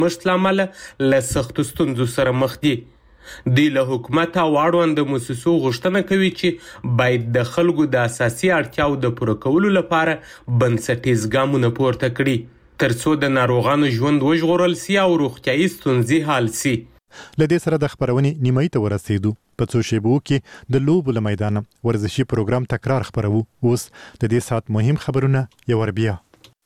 مشت له امله له سختو ستونزو سره مخ دي. دوی له حکومت او اړوند مؤسسو غوښتنه کوي چې باید د خلکو د اساسي اړتیاو د پوره کولو لپاره بنسټیز ګامونه پورته کړي تر څو د ناروغانو ژوند وژغورل سي او روغتیایي ستونزې حل سي. له دې سره د خبرونې نیمایي ته ورسېدو. په څو شیبو کې د لوبو له میدانه ورزشي پروګرام تکرار خپروو. اوس د دې ساعت مهم خبرونه یو ور بیا.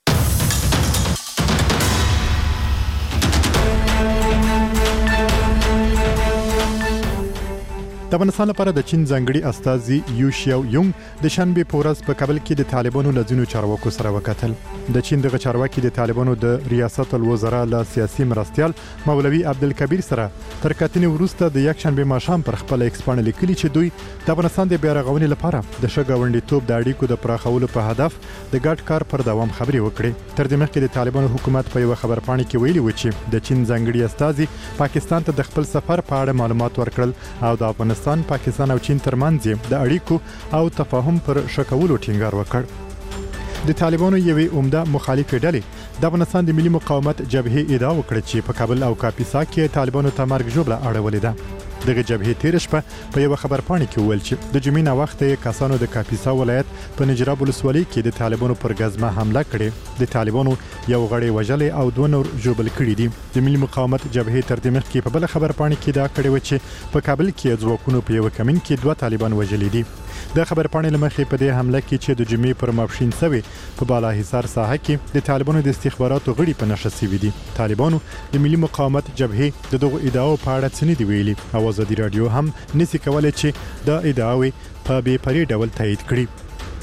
د افغانستان لپاره د چین ځانګړي استازي یو شیاو یونګ د شنبه په ورځ په کابل کې د طالبانو له ځینو چارواکو سره وکتل. د چین دغه چارواکي د طالبانو د ریاست الوزرا له سیاسي مرستیال مولوي عبدالکبیر سره تر کتنې وروسته د یک شنبه ماښام پر خپل ایکس باندې لیکلي چې دوی د افغانستان د بیا رغونې لپاره د ښه ګاونډیتوب د اړیکو د پراخولو په هدف د ګډ کار پر دوام خبرې وکړې. تر دې مخکې د طالبانو حکومت په یو خبرپاڼه کې ویلي و چې د چین ځانګړي استازي پاکستان ته د خپل سفر په اړه معلومات ورکړل او د پاکستان او چین ترمنځ د اړیکو او تفاهم پر شکولو ټینګار وکړ. د طالبانو یوې عمده مخالفې ډلې د افغانستان د ملي مقاومت جبهې ادعا وکړه چې په کابل او کاپیسا کې طالبانو ته مرګ ژوبله اړولې ده. دغه جبهې تیر شپه په یو خبرپاڼه کې وویل چې د جمعې نه وخت کسانو د کاپیسا ولایت په نجراب ولسوالۍ کې د طالبانو پر غزمه حمله کړې. د طالبانو یو غړی وژلې او دوه نور ژوبل کړي دي. د ملي مقاومت جبهې تر دې مخکې په بل خبرپاڼه کې دا کړی و چې په کابل کې ځواکونو په یو کمین کې دوه طالبان وژلي دي. د خبرپاڼې لمخې په دې حمله کې چې د جمعې پر ماپښین سوي په بالا حصار ساحه کې د طالبانو د استخباراتو غړي په نشه سوي دي. طالبانو د ملي مقاومت جبهې د دغه ادعاو په اړه څه نه دی ویلي او ازادي رادیو هم نسی کولای چې د ادعاوي په بې پرې ډول تایید کړي.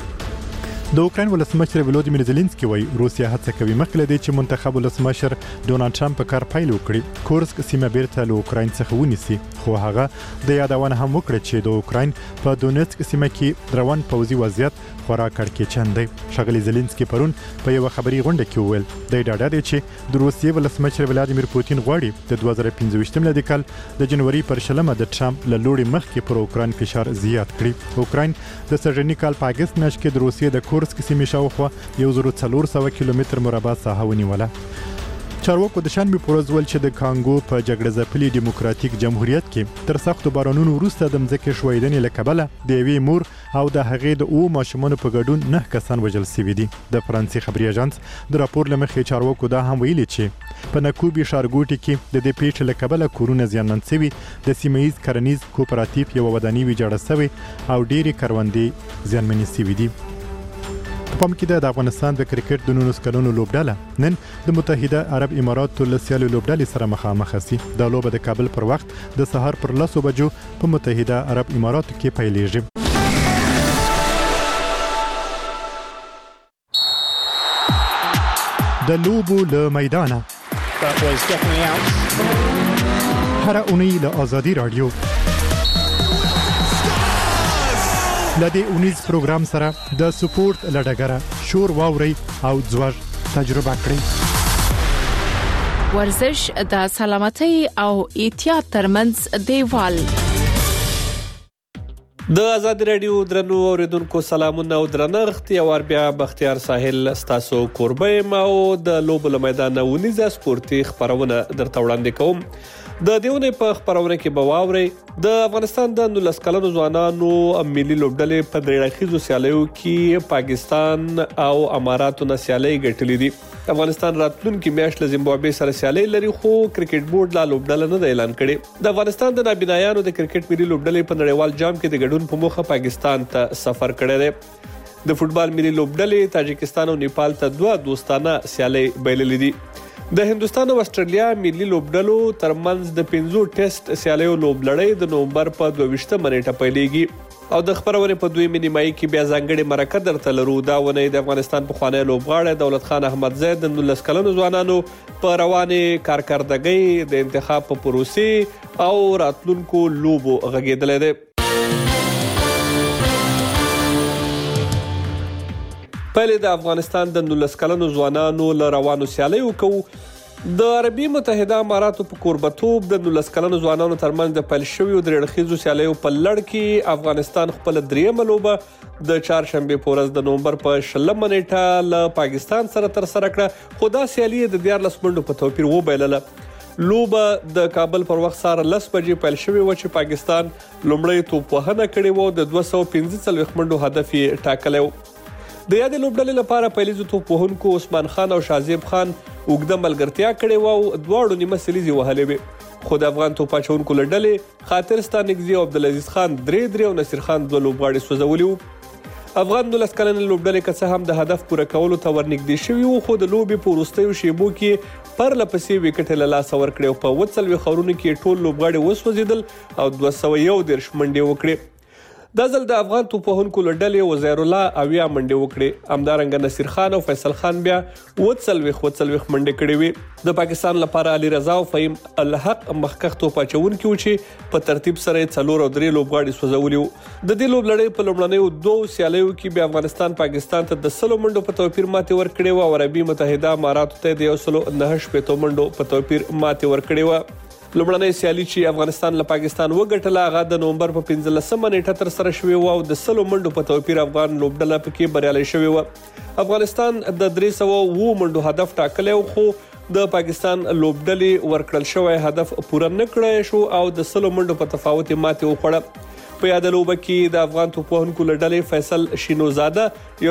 د اوکراین ولسمشر ولودیمیر زيلنسکي وایي روسیا هڅه کوي مخکې له دې چې منتخب ولسمشر ډونالد ټرمپ په کار پیل وکړي کورسک سیمه بیرته له اوکراین څخه ونیسي. خو هغه د یادونه هم وکړه چې د اوکراین په دونیتسک سیمه کې روان پوځي وضعیت خورا کړکېچن دی. ښاغلي زيلنسکي پرون په یو خبري غونډه کې وویل د ډاډه دی چې د روسیې ولسمشر ولادیمیر پوتین غواړي د 2015 میلادي کال د جنوري پر 20 د ټرمپ له لوري مخکې پر اوکراین فشار زیات کړي. اوکراین د سږني کال په اگست میاشت کې د روسیې د کورسک سیمې شاوخوا 1400 کیلومتر مربع ساحه ونیوله. چارواکو د شنبه په ورځ ویل چې د کانګو په جګړه ځپلي دیموکراتیک جمهوریت کې تر سختو بارانونو وروسته د مځکې ښویدنې له کبله د یوې مور او د هغې د اوو ماشومانو په ګډون 9 کسان وژل شوي دي. د فرانسې خبري اژانس د راپور له مخې چارواکو دا هم ویلي چې په نکوبي ښارګوټي کې د دې پیښې له کبله کورونه زیانمن شوي، د سیمه‌ییز کرنیز کوپراتیف یو ودانۍ ویجاړه شوې او ډېرې کروندې زیانمنې شوي دي. په پام کې د افغانستان د کرکټ د 19 کلونو لوبډله نن د متحده عرب اماراتو له سیالو لوبډلې سره مخامخ شي. دا لوبه د کابل پر وخت د سهار پر 10 بجو په متحده عرب اماراتو کې پیلېږي. د لوبو له میدانه هر اونۍ له آزادي رادیو لدې اونیز پروګرام سره د سپورت لډګره شور واوري او ځوړ تجربه کړئ. ورزش د سلامتۍ او احتیاط ترمنځ دیوال. د آزاد رادیو درنو اوریدونکو سلامونه او درنښت. یو ور بیا بختیار ساحل ستاسو قربه ما او د لوبو له میدان ونیزه سپورتي خبرونه درته وړاندې کوم. د دیونه په خبرونه کې به واوري د افغانستان د 19 کلنو ځوانانو ملي لوبډلې په درېړخیزو سیالیو کې پاکستان او اماراتو نه سیالي ګټلې دي. افغانستان راتلونکي میاشت له زیمبابوې سره سیالي لري خو کرکټ بورډ لا لوبډله نه اعلان کړي. د افغانستان د نابینایانو د کرکټ ملي لوبډلې په نړیوال جام کې د ګډون په موخه پاکستان ته سفر کړی دی. د فوتبال ملي لوبډلې تاجکستان او نیپال ته 2 دوستانه سیالي بایللې دي. د هندستان او استرالیا ملي لوبډلو ترمنځ د 15 ټیسټ سیالیو لوبلړۍ د نومبر په 22 نیټه پیلېږي او د خبرونه په 2 نیمایي کې بیا ځانګړي مرکه درته لرو. دا ونه د افغانستان په خوانی لوبغاړی دولت خان احمدزی د 19 کلنو ځوانانو په رواني کارکردګۍ د انتخاب په پروسې او راتلونکو لوبو غږیدل دي. پهلې د افغانستان د 19 کلنو ځوانانو له روانو سیالیو کو د عربي متحده اماراتو په کوربتوب د 19 کلنو ځوانانو ترمنځ د پیل شویو د ریړخیزو سیالیو په لړ کې افغانستان خپل دریمه لوبه د چهارشنبې په ورځ د نومبر په 20 نیټه له پاکستان سره ترسره کړه، خو دا سیالي د 14 منډو په توپیر وبایلله. لوبه د کابل پر وخت سهار 10 بجې پیل شوې و چې پاکستان لومړی توپ وهنه کړې و، د 245 منډو هدف یې ټاکلی و. د یادې لوبډلې لپاره پیلیزو توپ وهونکو عثمان خان او شازیب خان اوږده ملګرتیا کړې وه او دواړو نیمه سلیزې وهلې وې، خو د افغان توپ اچوونکو له ډلې خاطر ستانکزي او عبدالعزیز خان 3 او نصیر خان 2 لوبغاړي سوځولي وو. افغان 19 کلنې لوبډلې که څه هم د هدف پوره کولو ته ورنږدې شوي وو، خو د لوبې په وروستیو شیبو کې پرله پسې وکټې له لاسه ورکړې او په 40 خورونو کې ټول لوبغاړي وسوځېدل او 211 منډې وکړې. دا ځل د افغان توپ وهونکو له ډلې وزیر الله 80 منډې وکړې، همدارنګه نصیر خان او فیصل خان بیا 40 منډې کړې وې. د پاکستان لپاره علي رضا او فهیم الحق مخکښ توپ اچوونکي وو چې په ترتیب سره یې 4 او 3 لوبغاړي سوځولي وو. د دې لوبلړۍ په لومړنیو 2 سیالیو کې بیا افغانستان پاکستان ته د 100 منډو په توپیر ماتې ورکړې وه او عربي متحده اماراتو ته د 109 منډو په توپیر ماتې ورکړې وه. لومړنۍ سیالي چې افغانستان له پاکستان وګټله هغه د نومبر په 15 نیټه ترسره شوې وه او د 100 منډو په توپیر افغان لوبډله پکې بریالۍ شوې وه. افغانستان د 307 منډو هدف ټاکلی و، خو د پاکستان لوبډلې ورکړل شوی هدف پوره نه کړی شو او د 100 منډو په تفاوت یې ماتې وخوړه. په یاده لوبه کې د افغان توپ وهونکو له ډلې فیصل شینوزاده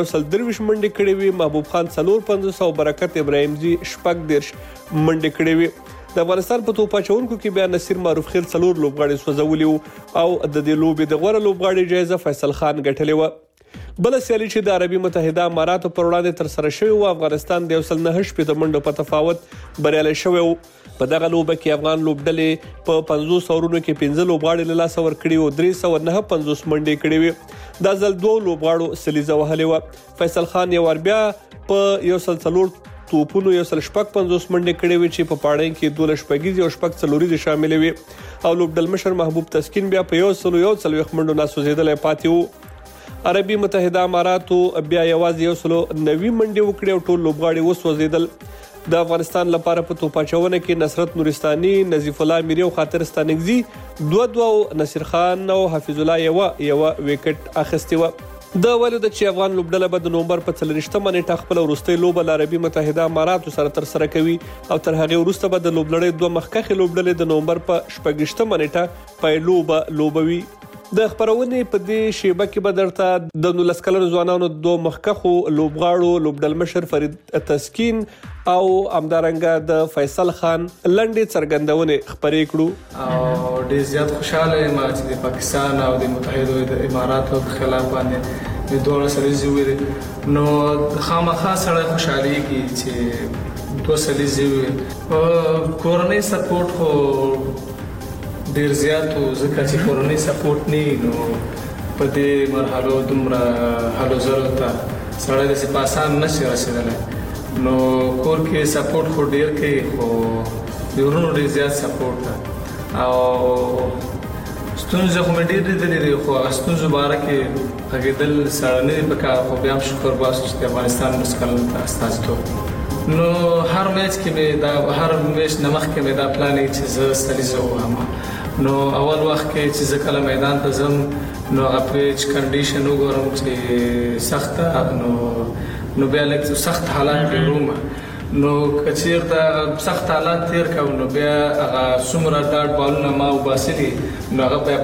123 منډې کړې وې، محبوب خان 450 او برکت ابراهیمزي 14 منډې کړې وې. د افغانستان په توپ اچوونکو کې بیا نصیر معروف خیل 4 لوبغاړي سوځولي وو او د دې لوبې د غوره لوبغاړي جایزه فیصل خان ګټلې وه. بله سیالي چې د عربي متحده اماراتو پر وړاندې ترسره شوې وه، افغانستان د 109 منډو په تفاوت بریالی شوی وو. په دغه لوبه کې افغان لوبډلې په 50 اورونو کې 15 لوبغاړي له لاسه ورکړي او 359 منډې کړې وې. دا ځل 2 لوبغاړو سلیزه وهلې وه. فیصل خان یو ور بیا په 104 توپونو 155 منډې کړې وې چې په پاړۍ کې 12 شپږیزې او 6 څلوریزې شاملې وې او لوبډلمشر محبوب تسکین بیا په 140 منډو ناسوځېدلی پاتې وو. عربي متحده اماراتو بیا یوازې 190 منډې وکړې او ټول لوبغاړي وسوځېدل. د افغانستان لپاره په توپ اچونه کې نصرت نورستاني، نظیف الله میری او خاطر ستانکزي 2 او نصیر خان او حفیظ الله یو وکټ اخیستې وه. دا ویلو ده چې افغان لوبډله به د نومبر په 40 نیټه خپله وروستۍ لوبه له عربي متحده اماراتو سره ترسره کوي او تر هغې وروسته به د لوبلړۍ 2 مخکښې لوبډلې د نومبر په 26 نیټه پیلوبه لوبوي. د خبرونې په دې شیبه کې به درته د 19 کلنو ځوانانو 2 مخکښو لوبغاړو لوبډلمشر فرید تسکین او همدارنګه د فیصل خان لنډې څرګندونې خپرې کړو. او ډېر زیات خوشحاله یم چې د پاکستان او د متحده اماراتو په خلاف باندې د دوه سلیزې وې، نو خامخا سړی خوشحالېږي چې 2 سلیزې وې. کورنۍ سپورټ خو ډیر زیات و، ځکه چې کورنۍ سپورټ نه نو په دې مرحلو دومره هلو ځلو ته سړی داسې په اسان نشي رسېدلی. نو کور کې سپورټ خو ډیر کوي، خو د ورونو ډیر زیات سپورټ ده او ستونزې خو مې ډېر لیدلې دي، خو هغه ستونزو باره کې غږېدل سړی نه دي پکار، خو بیا هم شکر باسو چې د افغانستان 19 کلن ته استازیتوب. نو هر میچ کې مې دا هر میچ نه مخکې مې دا پلان یې چې زه سلیزه ووهم. نو اول وخت کې چې زه کله میدان ته ځم نو هغه پیچ کنډیشن وګورم چې سخته نو بیا لږ سخت حالات کې وروم. نو که چېرته سخت حالات تېر کوم نو بیا هغه څومره ډاټ بالونه ما وباسلي نو هغه بیا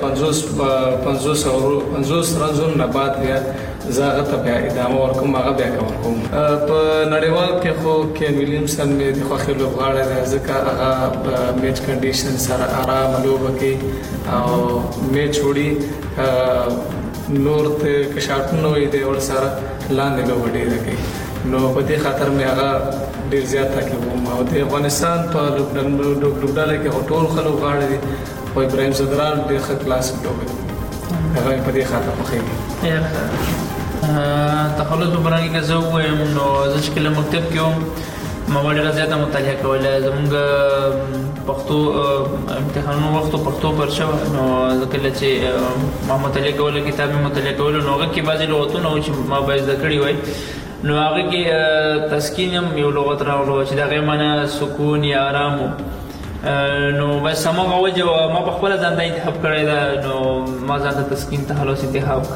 50 رنزونو نه بعد بیا زه هغه ته بیا ادامه ورکوم، هغه بیا کوم. په نړیوال کې خو کین ویلیمسن مې د خوښې لوبغاړی دی، ځکه هغه په میچ کنډیشن سره ارامه لوبه کوي او میچ وړي، نور ته که شاټونه وي دی ورسره لاندې لوبه ډېره کوي. نو په دې خاطر مې هغه ډېر زیات تعقیب وم. او د افغانستان په لوبډله کې خو ټول ښه لوبغاړي دي، خو ابراهیم صدران ډېر ښه کلاس لوبه کوي، هغه مې په دې خاطر خوښېږي. تخلص په برخه کې زه ووایم نو زه چې کله مکتب کې وم ما ډېره زیاته مطالعه کوله. زموږ پښتو امتحانونو وختو پښتو پر شوه، نو زه کله چې ما مطالعه کوله کتاب مې مطالعه کوله نو هغه کې بعضې لغتونه وو چې ما باید زده کړي وای نو هغه کې تسکین هم یو لغت راغلو چې دغه معنی سکون یا آرام نو بس هماغه وجه ما په خپله ځان ته انتخاب کړی ده نو ما ځان ته تسکین تخلص انتخاب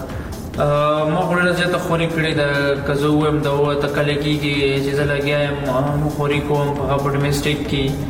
ما خو ډېره زیاته خوري کړې ده که زه ووایم د ته کله کېږي چې زه لګیا یم خوري کوم په هغه په ډومېسټک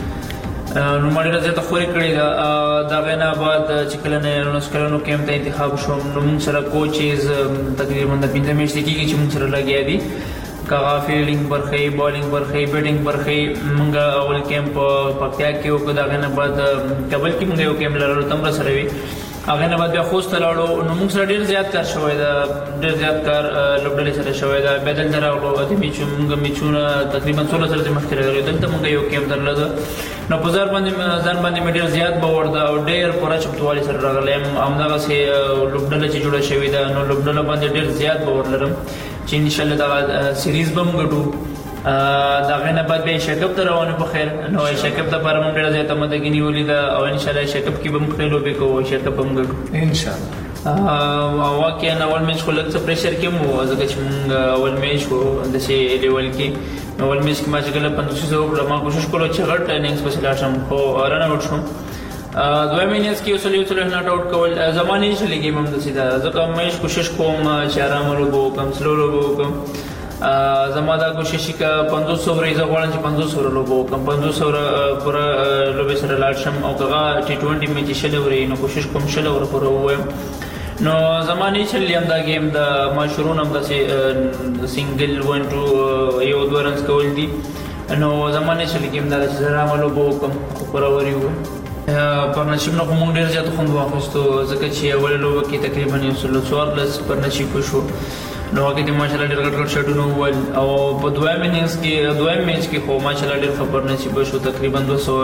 کې نو ما ډېره زیاته خوري کړې ده د هغې نه بعد چې کله 19 کلونو کیمپ ته انتخاب شوم نو موږ سره کوچز تقریبا د 15 میاشتې کېږي چې موږ سره لګیا دي که هغه فیلډینګ برخې بالینګ برخې بیټینګ برخې موږ اول کیمپ په پکتیا کې وکړو د هغې نه بعد کابل کې موږ یو کیمپ لرلو ته هم راسره وي هغې نه بعد بیا خوست ته لاړو نو موږ سره ډېر زیات کار شوی ده ډېر زیات کار لوبډلې سره شوی ده بیا دلته راغلو د موږ میچونه تقریبا 16 ورځې مخکې راغلي دلته موږ یو کیمپ درلوده نو په ځان باندې مې ډېر زیات باور ده او ډېر پوره چمتووالي سره راغلی یم همدغسې لوبډله چې جوړه شوې ده نو لوبډله باندې ډېر زیات باور لرم چې انشاءالله دغه سیریز به هم ګټو د هغې نه بعد بیا ایشیاکپ ته روان یو په خیر نو ایشیاکپ دپاره مو ډېره زیاته مدګي نیولې ده او انشاءالله ایشیاکپ کې به هم ښې لوبې کوو ایشیاکپ هم ګټو انشاءالله واقعا اول میچ خو لږ څه پریشر کې هم و ځکه چې مونږ اول میچ و داسې لیول کې اول میچ کې ما چې کله 500 وکړه ما کوشش کولو چې غټ انینګز پسې لاړ شم خو رن آوټ شوم دویم انینګز کې یو څلور ناټ آوټ کول زما نه شي لګي هم داسې ده ځکه میچ کوشش کوم چې ارامه لوبه وکړم سلو لوبه وکړم زما دا کوشش که 500 ورې زه غواړم چې 500 ورې لوبه وکړم 500 پوره لوبې سره لاړ شم او که هغه T20 میچ 100 ورې نو کوشش کوم 100 ورې پوره ووایم نو زما نیچرلی هم دا گیم د ما شروع نه هم داسې سنګل 1 2 یو دوه رنز کول دي نو زما نیچرلی گیم دا چې زه رامه لوبه وکړم پوره ورې ووایم پارتنرشپ نه خو موږ ډېر زیات خوند واخیستو ځکه چې اوله لوبه کې تقریبا 114 پارتنرشپ وشو نو هغې کې ماشاءالله ډېر غټ غټ شاټونه وویل او په دویم انینګز کې دویم میچ کې خو ماشاءالله ډېر ښه پارتنرشپ وشو تقریبا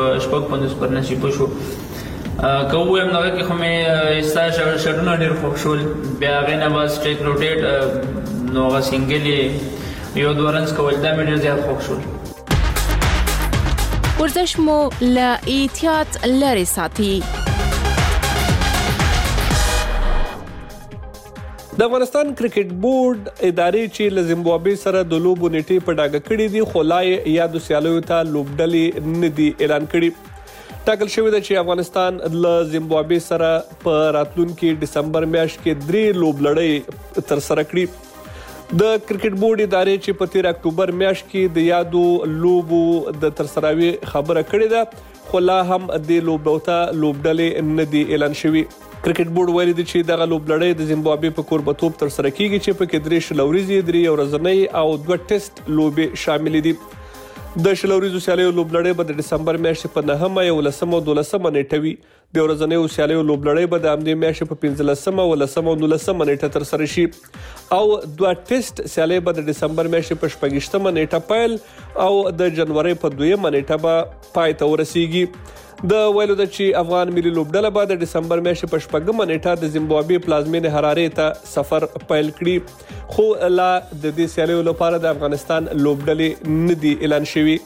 250 پارتنرشپ وشو که ووایم دغه کې خو مې ستا شاټونه ډېر خوښ شول بیا هغې نه بعد سټریک روټیټ نو هغه سنګل یې یو دوه رنز کول دا مې ډېر زیات خوښ شول ورزش مو له احتیاط لرې ساتي د افغانستان کرکټ بورډ ادارې چې له زیمبابوې سره د لوبو نیټې په ډاګه کړې دي خو لا یې یادو سیالیو ته لوبډلې نه دي اعلان کړي ټاکل شوې ده چې افغانستان له زیمبابوې سره په راتلونکي ډسمبر میاشت کې 3 لوبلړۍ ترسره کړي د کرکټ بورډ ادارې چې په 13 اکتوبر میاشت کې د یادو لوبو د ترسراوي خبره کړې ده خو لا هم د لوبو ته لوبډلې نه دي اعلان شوې کرکټ بورډ ویلي دی چې دغه لوبلړۍ د زیمبابوې په کوربتوب ترسره کیږي چې په کې 3 شلوريزي 3 ورځنۍ او 2 ټیسټ لوبې شامل دي د شلوريزو سیالیو لوبلړۍ به د ډسمبر میاشتې په 9 او 11 او 12 نیټه وي د ورځنیو سیالیو لوبلړۍ به د همدې میاشتې په 15 او 19 او 19 نیټه ترسره شي او 2 ټیسټ سیالۍ به د ډسمبر میاشتې په 28 نیټه پیل او د جنوري په 2 نیټه به پای ته ورسیږي د ویلو د چې افغان ملي لوبډله به د ډسمبر میاشتې په 4 نیټه د زیمبابوې پلازمینې حرارې ته سفر پیل کړي خو لا د دې سیالیو لپاره د افغانستان لوبډلې نه دي اعلان شوي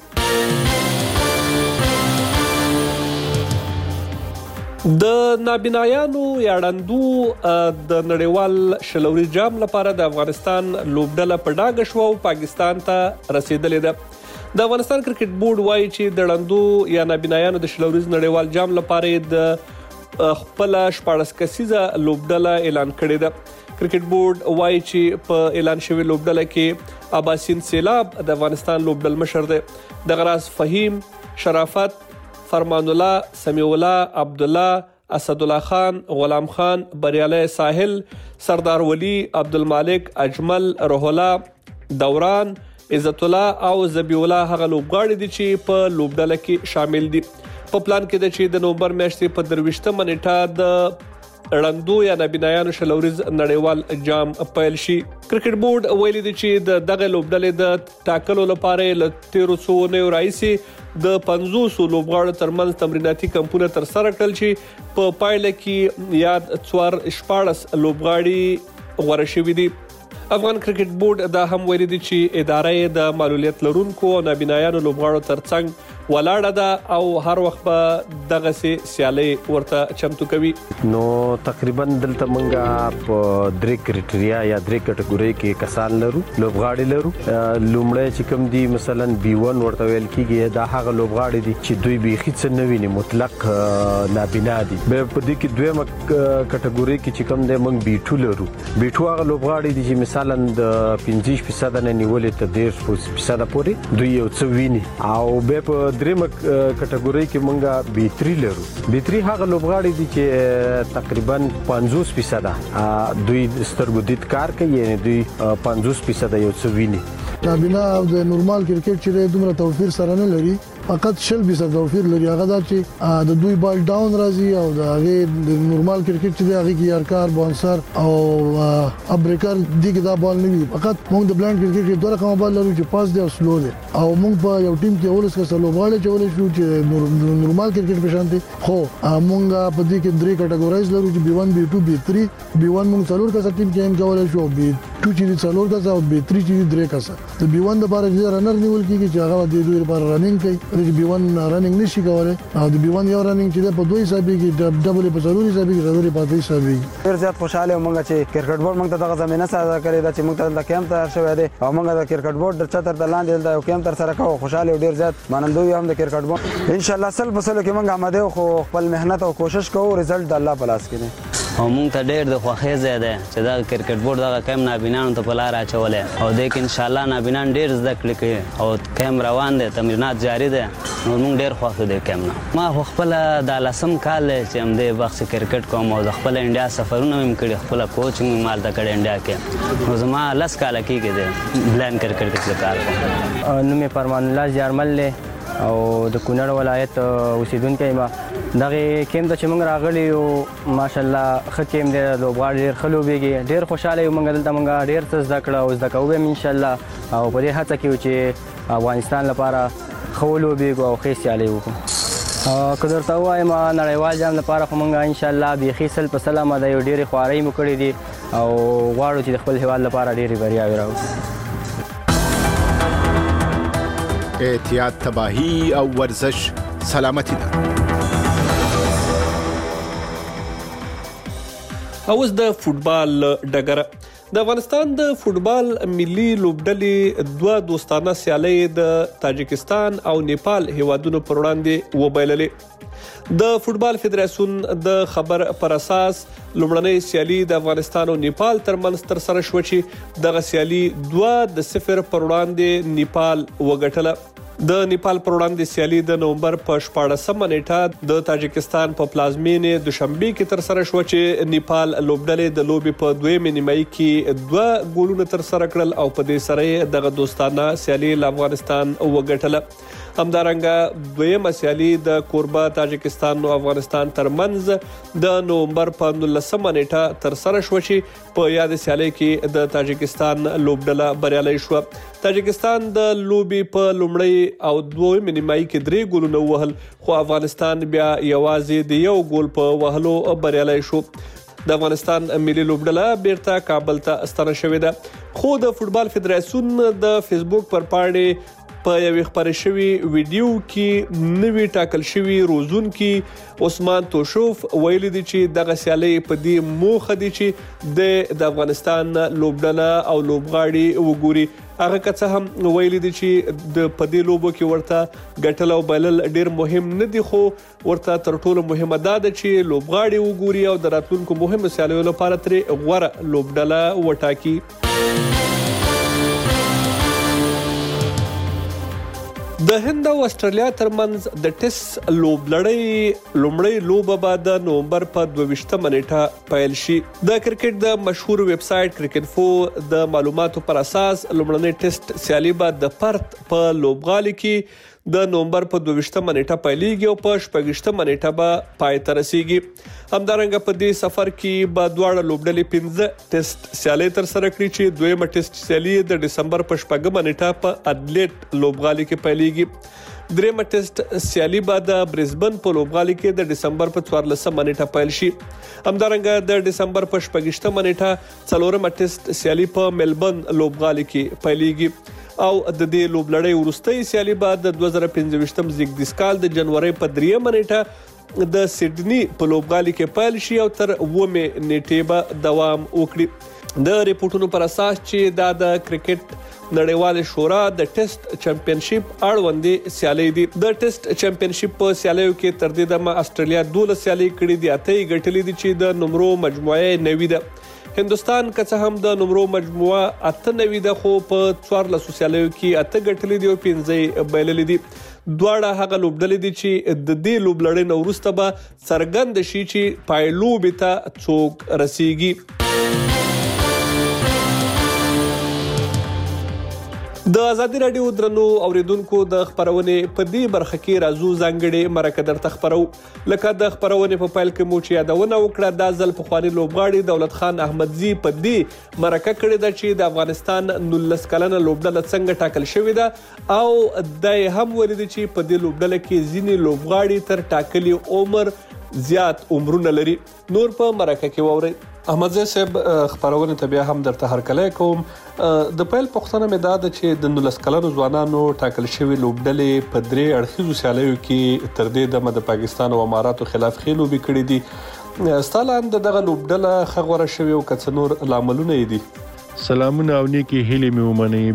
د نابینایانو یا ړندو د نړیوال شلوري جام لپاره د افغانستان لوبډله په ډاګه شوه او پاکستان ته رسیدلې ده د افغانستان کرکټ بورډ وایي چې د ړندو یا نابینایانو د شلوريز نړیوال جام لپاره د خپل 14 کسیزه لوبډله اعلان کړې ده کرکټ بورډ وایي چې په اعلان شوی لوبډله کې عباسین سیلاب د افغانستان لوبډل مشر دی د غراس فهیم شرافت فرمان الله سمیع الله عبد الله اسد الله خان غلام خان بریاله ساحل سردار ولی عبدالمالک اجمل روح الله دوران عزت الله او زبی الله هغه لوبغاړي دي چې په لوبډله کې شامل دي په پلان کې د چې د نومبر میاشتې په 23 نیټه د ړندو یا نابینایانو شلوريز نړیوال جام پیل شي کرکټ بورډ ویلي دی چې دغه لوبډلې د ټاکلو لپاره ل 1309 راځي د 500 لوبغاړو ترمنځ تمریناتي کمپونه ترسره کړل چې په پایله کې یاد 14 لوبغاړي غوړه شوي دي افغان کرکټ بورډ دا هم ویلي دی چې ادارې د معلولیت لرونکو او نابینایانو لوبغاړو ترڅنګ ولاړه ده او هر وخت به دغه سیالي ورته چمتو کوي. نو تقریبا دلته مونږه په 3 کرایټریا یا 3 کټګوري کې کسان لرو، لوبغاړي لرو. لومړی چې کوم دي مثلا B1 ورته ویل کیږي، دا هغه لوبغاړي دي چې دوی بيخي څه نه ویني، مطلق نابینا دي. به په دې کې دویمه کټګوري کې چې کوم دي موږ B2 لرو. B2 هغه لوبغاړي دي چې مثلا د 50% نه نیولې ته 10% پورې دوی یو څه ویني. او به په دریمه کټګوري کې موږ B3 لرو. B3 هغه لوبغاړي دي چې تقریبا 50% دوی سترګو دید کار کوي، یعنی دوی 50% یو څه ویني. نابینا او د نورمال کرکټ چې دومره توفیر سره نه لري، فقط 20% توفیر لري. هغه دا چې د دوی بال ډاون راځي او د هغه د نورمال کرکټ چې هغه کې یارکار، بونسر او ابریکر دغه دا بال نه وي. فقط موږ د بلایند کرکټ کې دوه رقم بال لرو چې پاس دی او سلو دی. او موږ په یو ټیم کې اولس کسه لوبغاړي چولې شو چې نورمال کرکټ په شان دي. خو موږ په دې کې 3 کټګورایز لرو چې B1 B2 B3. B1 موږ څلور کسه ټیم کې هم کولای شو، B2 چې څلور کسه او B3 چې 3 کسه. د B1 د لپاره چې رنر نیول کیږي چې هغه د دوی لپاره رننګ کوي. د B1 رننګ نشي کولای او د B1 یو رننګ چې په 2 حسابي کې ډبل په ضروري حسابي کې ضروري په 3 حسابي. ډیر زیات خوشاله ومنګ چې کرکټ بورډ موږ ته دغه زمينه ساده کړې ده چې موږ ته د کیمپ تیار شوی دی او موږ د کرکټ بورډ د چتر د لاندې د کیمپ تر سره کوو. خوشاله ډیر زیات مانندوی هم د کرکټ بورډ ان شاء الله سل په سل کې موږ آماده خو خپل مهنت او کوشش کوو، رزلټ د الله په لاس کې دی. او مونږ ته ډېر د خوښۍ ځای دی چې دا کرکټ بورډ دغه کیم نابینانو ته په لار اچولی او دی کې انشاءالله نابینان ډېر زده کړې کوي او کیم روان دی، تمرینات جاري دی. نو مونږ ډېر خوښ یو دی کیم نه. ما خو خپله دا 10م کال دی چې همدې وخت کرکټ کوم او د خپله انډیا سفرونه مې کړي، خپله کوچ مې مالته کړی انډیا کې. نو زما 10 کاله کېږي دی بلایند کرکټ کې چې کار کوم. نوم یې فرمان الله زیارمل دی او د کونړ ولایت اوسیدونکی یم. دغه کیم ته چې موږ راغلي یو ماشاءالله ښه کیم دی، لوبغاړي ډېر ښه لوبېږي. ډېر خوشحاله یو موږ دلته، موږ ډېر څه زده کړه او زده کوو به انشاءالله. او په دې هڅه کې یو چې افغانستان لپاره ښه ولوبېږو او ښې سیالۍ وکړو. که درته ووایم نړیوال جام لپاره خو موږ انشاءالله بیخي 100% آماده یو. ډېرې خوارۍ مو کړې دي او غواړو چې د خپل هېواد لپاره ډېرې بریاوې راوړو. احتیاط تباهی او ورزش سلامتی ده. اوس د فوټبال ډګر. د افغانستان د فوټبال ملي لوبډلې 2 دوستانه سیالۍ د تاجکستان او نیپال هیوادونو پر وړاندې وبایللې. د فوټبال فدراسیون د خبر پر اساس لومړنۍ سیالي د افغانستان او نیپال ترمنځ تر سره شو چې دغه سیالي 2-0 پر وړاندې نیپال وګټله. د نیپال پر وړاندې سیالي د نومبر په 14مه نیټه د تاجکستان په پلازمینې دوشنبه کې تر سره شو چې نیپال لوبډلې د لوبې په 2مې نیمایي کې 2 ګولونه تر سره کړل او په دې سره دغه دوستانه سیالي له افغانستان وګټله. همدارنګه دویمه سیالي د کوربه تاجکستان او افغانستان ترمنځ د نومبر په 19مه نیټه تر سره شو چې په یاد سیالي کې د تاجکستان لوبډله بریالۍ شو. تاجکستان د لوبې په لومړۍ او دویمې نیمایي کې 3 ګولونه وهل، خو افغانستان بیا یوازې د 1 ګول په وهلو بریالۍ شو. د افغانستان ملي لوبډله بیرته کابل ته ستنه شوې ده. خو د فوټبال فدراسیون د فیسبوک پر پاڼې په یوې خپرې شوي ویډیو کې نوي ټاکل شوي روزونکي عثمان توشوف ویلي دي چې دغه سیالۍ په دې موخه دي چې د افغانستان لوبډله او لوبغاړي وګوري. هغه که څه هم ویلي دي چې د په دې لوبو کې ورته ګټل او بایلل ډېر مهم نه دي، خو ورته تر ټولو مهمه دا ده چې لوبغاړي وګوري او د راتلونکو مهمو سیالیو لپاره ترې غوره لوبډله وټاکي. د هند او استرالیا ترمنځ د ټیسټ لوبلړۍ لومړۍ لوبه به د نومبر په 22مه نیټه پیل شي. د کرکټ د مشهور ویب سایټ کرکټفو د معلوماتو پر اساس لومړنۍ ټیسټ سیالي به د پرت په لوبغالي کې د نومبر په 22مه نیټه پیلېږي او په 26مه نیټه به پای ته رسیږي. همدارنګه په دې سفر کې به دواړه لوبډلې 15 ټیسټ سیالۍ تر سره کړي چې دویمه ټیسټ سیالي د دسمبر په 4مه نیټه په اډلیډ لوبغالي کې پیلېږي. درېمه ټیسټ سیالي به د برزبن په لوبغالي کې د دسمبر په 14 نیټه پیل شي. همدارنګه د دسمبر په 28 نیټه څلورمه ټیسټ سیالي په ملبن لوبغالي کې پیلېږي او د دې لوبلړۍ وروستۍ سیالي به د 2025 زیږدیز کال د جنوري په 3 نیټه د سیډنی په لوبغالي کې پیل شي او تر 9 نیټې به دوام وکړي. د ریپورتونو پر اساس چې د کرکټ نړیوال شورا د ټیسټ چمپیونشپ اړوندې سیالي دي. د ټیسټ چمپیونشپ په سیالیو کې تر دې دمه استرالیا 12 سیالي کړې دي، اته ګټلې دي چې د نمرو مجموعه 90 ده. هندستان که څه هم د نمرو مجموعه 98 ده، خو په 14 سیالیو کې اته ګټلې دي او 15 بایللې دي. دواړه هغه لوبډلې دي چې د دې لوبلړۍ نه وروسته به څرګند شي چې پایلوبې ته څوک رسیږي. د ازادي راډیو درنو اوریدونکو د خبرونې په دې برخه کې راځو ځانګړې مرکه درته خبرو. لکه د خبرونې په پیل کې مو چې یادونه وکړه، دا ځل پخواني لوبغاړي دولت خان احمدزي په دې مرکه کړې ده چې د افغانستان 19 کلنه لوبډله څنګه ټاکل شوې ده او د هم ولید چې په دې لوبډله کې ځینې لوبغاړي تر ټاکلي عمر زیات عمرونه لري. نور په مرکه کې ووري. احمدزي صاحب خبرونه ته بیا هم درته هرکلی کوم. د پیل پوښتنه مې دا ده چې د 19 کلنو ځوانانو ټاکل شوي لوبډلې په 3 اړخیزو سیالیو کې تر دې دمه د پاکستان او اماراتو خلاف ښې لوبې کړې دي. ستا لاندې دغه لوبډله ښه غوره شوې او که څه نور لاملونه یې دي؟ سلامونه او نیکې هیلې مې ومنئ.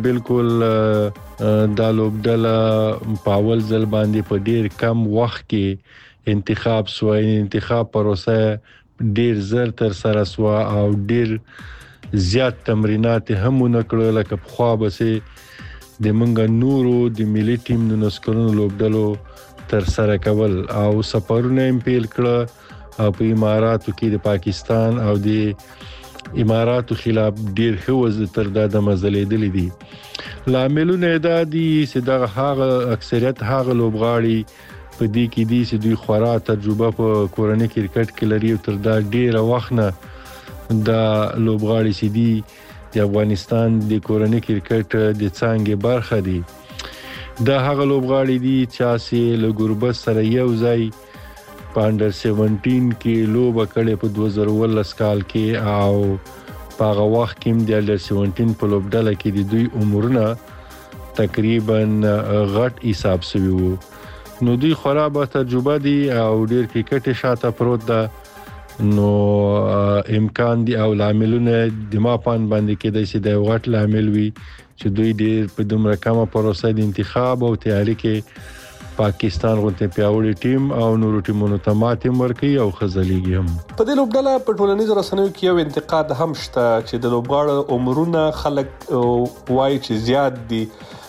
بالکل دا لوبډله په اول ځل باندې په ډیر کم وخت کې انتخاب شوی. انتخاب پروسه ډیر زر تر سره شو او ډیر زیات تمرینات هم ونکړل، لکه په خوا بسې د منګ نورو د ملي ټیم د نسکرونو لوبډلو تر سره کول او سفرونه هم پیل کړه او په اماراتو کې د پاکستان او د اماراتو خلاف ډیر ښه تر د مزلېدل دي. لاملونه دا دي چې د هغه اکثریت هغه لوبغاړي په دې کې دي چې دوی خورا تجربه په کورنۍ کرکټ کې لري او تر دا ډیره وخت نه د لوبغاړي چې دي د افغانستان د کورنۍ کرکټ د څانګې برخه دي. دا هغه لوبغاړي دي چې له ګوربت سره یو ځای په انډر 17 کې لوبه کړې په 2019 کال کې او په هغه وخت کې د انډر 17 په لوبډله کې د دوی عمرونه تقریبا غټ حساب شوی وو. نو دوی خورا به تجربه دي او ډیر کرکټ شاته پروت ده، نو امکان دي او لاملونه د ما پان باندې کې د سیده غټ لامل وي چې دوی ډیر په دومره کمه پروسه د انتخاب او تیاری کې پاکستان غونډه پیاوړی ټیم او نورو ټیمونو ته ماتې ورکړي او خزلېږي هم. په دې لوبډله په ټولنیزو رسنیو کې یو انتقاد هم شته چې د لوبغاړو عمرونه خلک وایي چې زیات دي.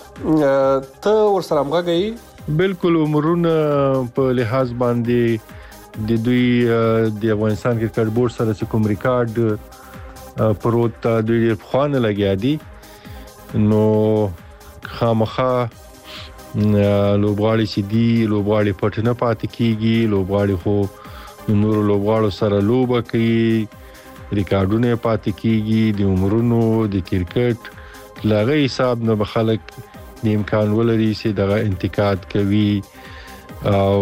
ته ورسره همغږی؟ بالکل عمرونه په لحاظ باندې د دوی د افغانستان کرکټ بورډ سره چې کوم ریکارډ پروت دوی خوانه لګیا دي، نو خامخا لوبغاړي چې دي لوبغاړي پټ نه پاتې کیږي. لوبغاړي خو نور لوبغاړو سره لوبه کوي، ریکارډونه پاتې کیږي. د عمرونو د کرکټ لاغه حساب نه خلک د امکان ولري چې دغه انتقاد کوي او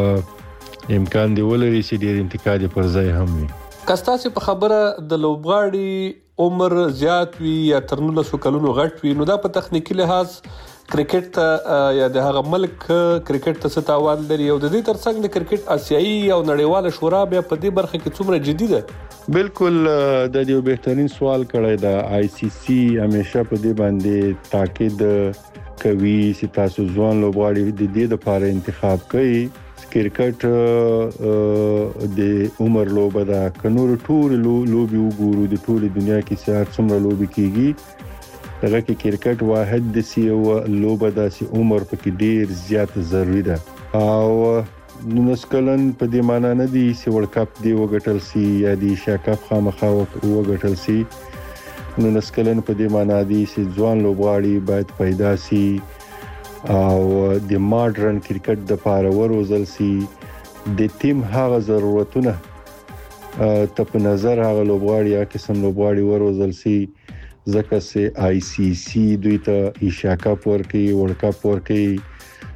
امکان دی ولري چې ډیر انتقاد پر ځای هم وي. کستاسي په خبره د لوبغاړي عمر زیات وي یا تر 19 کلونو غټ وي، نو دا په تخنیکی لحاظ کرکټ ته یا د هغه ملک کرکټ ته ستاوان لري او د دې ترڅنګ د کرکټ آسیایي او نړیواله شورا بیا په دې برخه کې څومره جدي ده؟ بالکل د یو بهترین سوال کړی دا آی سی سی همیشه په دې باندې تاکید کوي چې تاسو ځوان لوبغاړي د دې لپاره انتخاب کړئ. کرکټ د عمر لوبه ده، کنور ټول لوبي وګورو د ټول دنیا کې چې څومره لوبي کیږي، دغه کې کرکټ واحد د سیو لوبه ده چې عمر پکې ډیر زیات ضروری ده. او 19 کلن په دې معنی نه دی چې ورلد کپ دی وګټل سي یا د ایشیا کپ خامخا وګټل سي. 19 کلن په دې معنی دی چې ځوان لوبغاړي باید پیدا سي او د ماډرن کرکټ د لپاره وروزل سي. د ټیم هغه ضرورتونه ته په نظر هغه لوبغاړي یا قسم لوبغاړي وروزل سي، ځکه چې آی سی سی دوی ته ایشیا کپ ورکړي، ورلد کپ ورکړي،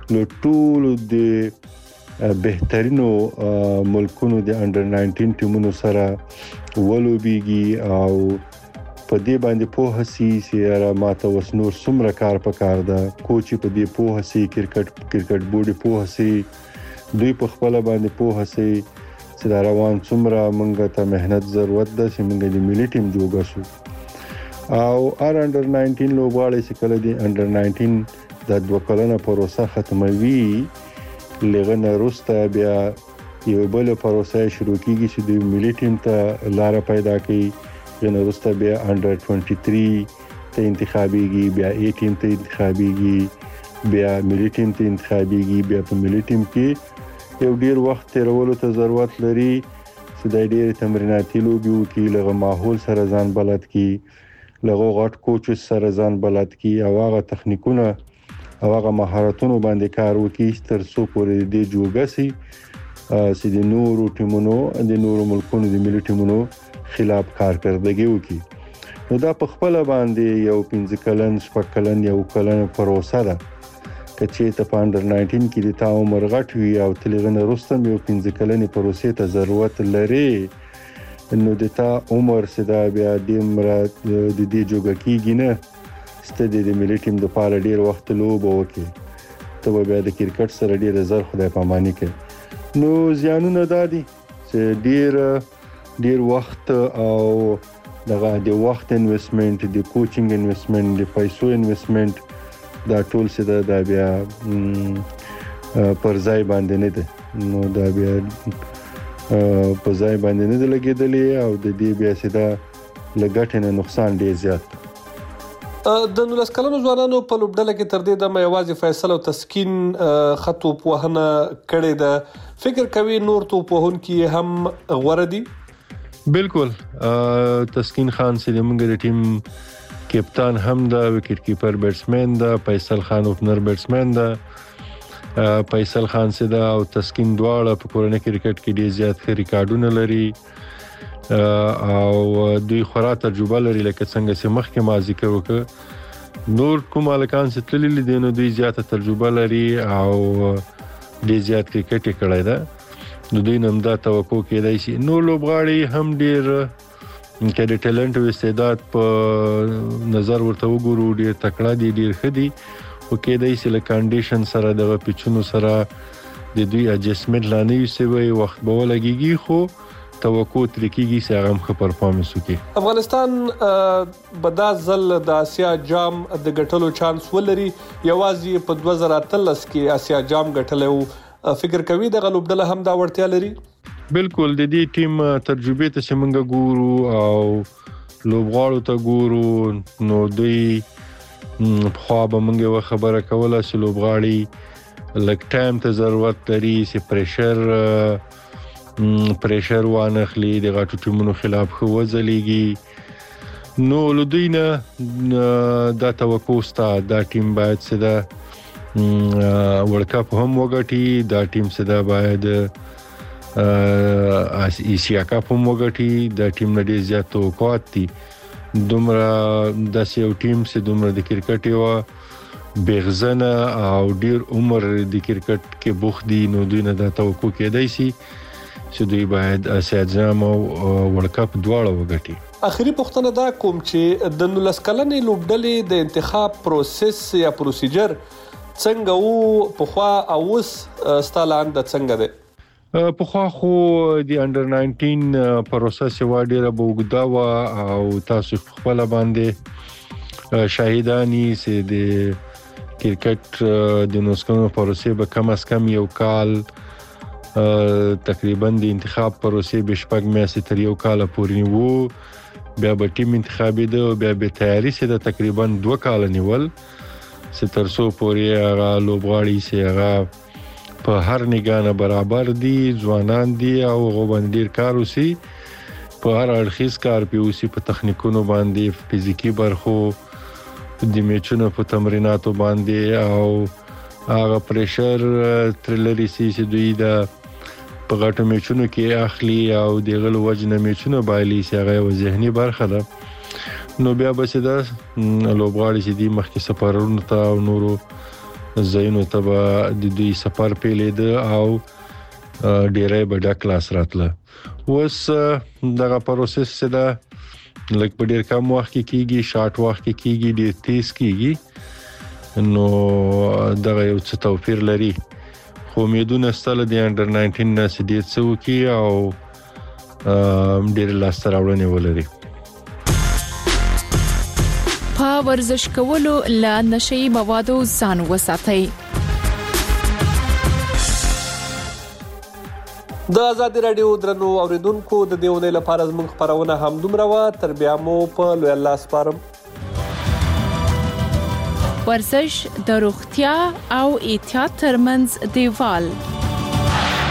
له ټولو د بهترینو ملکونو د انډر 19 ټیمونو سره ولوبېږي او په دې باندې په هسي چې ماته وسنور څومره کار پکار ده کوچ په دې په هسي کرکټ بورډ په هسي دوی په خپل باندې په هسي چې دا روان څومره مونږ ته مهنت ضرورت ده چې مونږ د ملي ټیم جوړ شو او انډر 19 لوبغاړي چې کله دي انډر 19 د 2 کلنه پروسه ختموي لغنه روسته بیا یو بل پروسه شروع کیږي چې د ملي ټیم ته لار پیدا کوي غنه روسته بیا انډر 23 ته انتخابيږي بیا 18 ته انتخابيږي بیا ملي ټیم ته انتخابيږي بیا په ملي ټیم کې یو ډیر وخت تیرولو ته ضرورت لري چې د ډیر تمریناتي لوبي وکړي لغه ماحول سره ځان بلد کی لغه غټ کوچ سره ځان بلد کی او هغه تخنیکونه او هغه مهارتونو باندې کار وکړي تر څو پورې د جوګسي چې د نورو ټیمونو د نورو ملکونو د ملي ټیمونو خلاف کارکردګي وکړي نو دا په خپل باندې یو 15 کلن شپږ کلن یو کلن پروسه ده چې ته په انډر 19 کې د تا عمر غټ وي او تلغنه رستم یو 15 کلنې پروسې ته ضرورت لري نو د تا عمر سدا بیا د مراد د دې جوګه کېږي نه ستدي د ملي ټیم د پاره ډیر وخت لوب وکړي ته بیا د کرکټ سره ډیر زر خدای پاماني کوي نو زیانونه دادي چې ډیر وخت او دغه د وخت انویسټمنت د کوچینګ انویسټمنت د پیسو انویسټمنت دا ټول څه دا بیا پر ځای باندې نه ده نو دا بیا په ځای باندې نه لګیدلې او د دې بیا څه دا لګټنه نقصان ډیر زیات د 19 کلنو ځوانانو په لوبډله کې تر دې د یوازې فیصل او تسکین خطو په وهنه کړي ده فکر کوي نور تو په هون کې هم غوړه دي بالکل تسکین خان سره موږ د ټیم کپتان هم دا وکټ کیپر بیټسمن دا فیصل خان اوپنر بیټسمن دا فیصل خان سره او تسکین دواړه په کورنۍ کرکټ کې ډیر زیات ریکارډونه لري او دوی خورا تجربه لري لکه څنګه چې مخکې ما ذکر وکړ نور کوم الکان چې تللی دي نو دوی زیاته تجربه لري او ډیر زیات کرکټ کړی دا نو دوی نن دا توقع کېدای شي نو لوبغاړي هم ډیر کې د ټیلنټ او استعداد په نظر ورته وګورو ډیر تکړه دي ډیر خدي او کېدای شي له کنډیشن سره د پیچونو سره د دوی اډجستمنت لانی وي وخت به ولګيږي خو توقع تر کېږي چې هغه ښه پرفارمنس وکړي افغانستان بدا زل د آسیا جام د ګټلو چانس ولري یوازې په 2013 کې آسیا جام ګټلو فکر کوي د غلوبډله هم دا وړتیا لري بالکل د دې ټیم تجربه ته څنګه ګورو او لوبغاړو ته ګورو نو دوی خو به موږ خبره کوله چې لوبغاړي لک ټایم ته ضرورت لري چې پریشر وانخلي د غټو ټیمونو خلاف خو وځلېږي نو لدینا دا توقع ستا دا ټیم باید سدا ورلد کپ هم وګټي دا ټیم سدا باید ایشیا کپ هم وګټي دا ټیم نه ډیر زیات توقعات دي دومره د یو ټیم چې دومره د کرکټ یو بغزنه او ډیر عمر د کرکټ کې بوخ دي نو دوی نه دا توقع کېدای شي چې دوی باید آسیا جام او ورلد کپ دواړه وګټي اخیری پوښتنه دا کوم چې د 19 کلنې لوبډلې د انتخاب پروسس یا پروسیجر څنګه وو په خوا او اوس ستالاند څنګه ده په خوا خو د انډر 19 پروسس یو ډیره بوګدا و او تاسو خپل باندې شاهدانی چې د کرکټ د 19 کلنو پروسې به کم از کم یو کال تقریبا د انتخاب پروسې بشپږ میاشتې تر یو کال پورې وو بیا به ټیم انتخابي ده بیا به تیاری سره تقریبا 2 کال نیول چې تر څو پورې هغه لوبغاړي چې هغه په هر نگانه برابر دي ځوانان دي او غوبن ډیر کار وسی په هر اړخیز کار پیوسی په تخنیکونو باندې فزیکی برخو د میچونو په تمریناتو باندې او هغه پریشر ترلری سي چې دوی دا په غټو میچونو کې اخلي او د غلو وجنه میچونو بایلي چې هغه ذهني برخه ده نو بیا به دا لوبغاړي چې دی مخکې سفرونو ته او نورو زینو ته د دوی سفر پیلېده او ډیرې بډا کلاس راتله. اوس دغه پروسس دا لکه په ډیر کم وخت کې کیږي، شارټ وخت کې کیږي، ډیر تیز کیږي، نو دغه یو څه توپیر لري. خو امیدونه ستله د انډر 19 نه ډیر څه وکړي او ډیر لاسته راوړنې ولري. په ورزش کولو له نشئی موادو ځان وساتئ. د آزادي رادیو درنو اوریدونکو د دې ونې لپاره زموږ خبرونه هم دومره وه. تر بیا مو په لوی الله سپارم. ورزش د روغتیا او احتیاط ترمنځ دیوال